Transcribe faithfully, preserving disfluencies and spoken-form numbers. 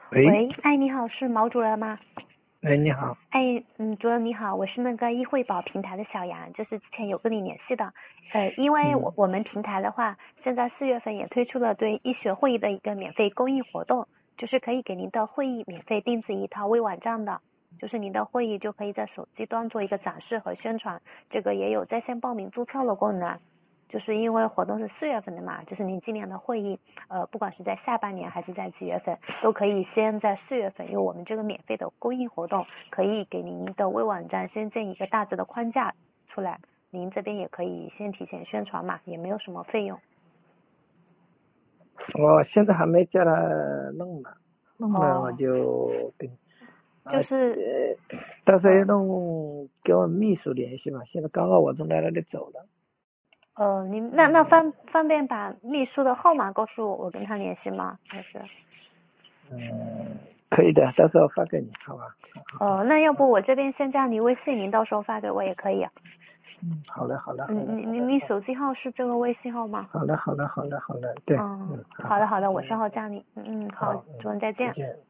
喂， 喂，哎，你好，是毛主任吗？ 哎，你好。 哎，嗯，主任你好，我是那个易惠宝平台的小杨，就是之前有跟你联系的，呃，因为我嗯， 我们平台的话，现在四月份也推出了对医学会议的一个免费公益活动，就是可以给您的会议免费定制一套微网站的，就是您的会议就可以在手机端做一个展示和宣传，这个也有在线报名注册的功能。就是因为活动是四月份的嘛，就是您今年的会议，呃，不管是在下半年还是在几月份，都可以先在四月份，用我们这个免费的公益活动，可以给您的微网站先建一个大致的框架出来，您这边也可以先提前宣传嘛，也没有什么费用。 我现在还没叫他弄呢，弄了我哦， 就跟啊就是呃，到时候要呃弄跟我秘书联系嘛。现在刚好我从在那里走了。 呃，您那那方方便把秘书的号码告诉我，我跟他联系吗？还是嗯，可以的，到时候发给你，好吧？ 呃，那要不我这边先加您微信，您到时候发给我也可以啊。 嗯，好的，好的，好的， 嗯，你好的， 你你手机号是这个微信号吗？ 好的，好的，好的，好的，对， 嗯， 嗯，好， 好的好的，我稍嗯， 后加你。嗯嗯，好， 好，嗯， 主任再见。 再见。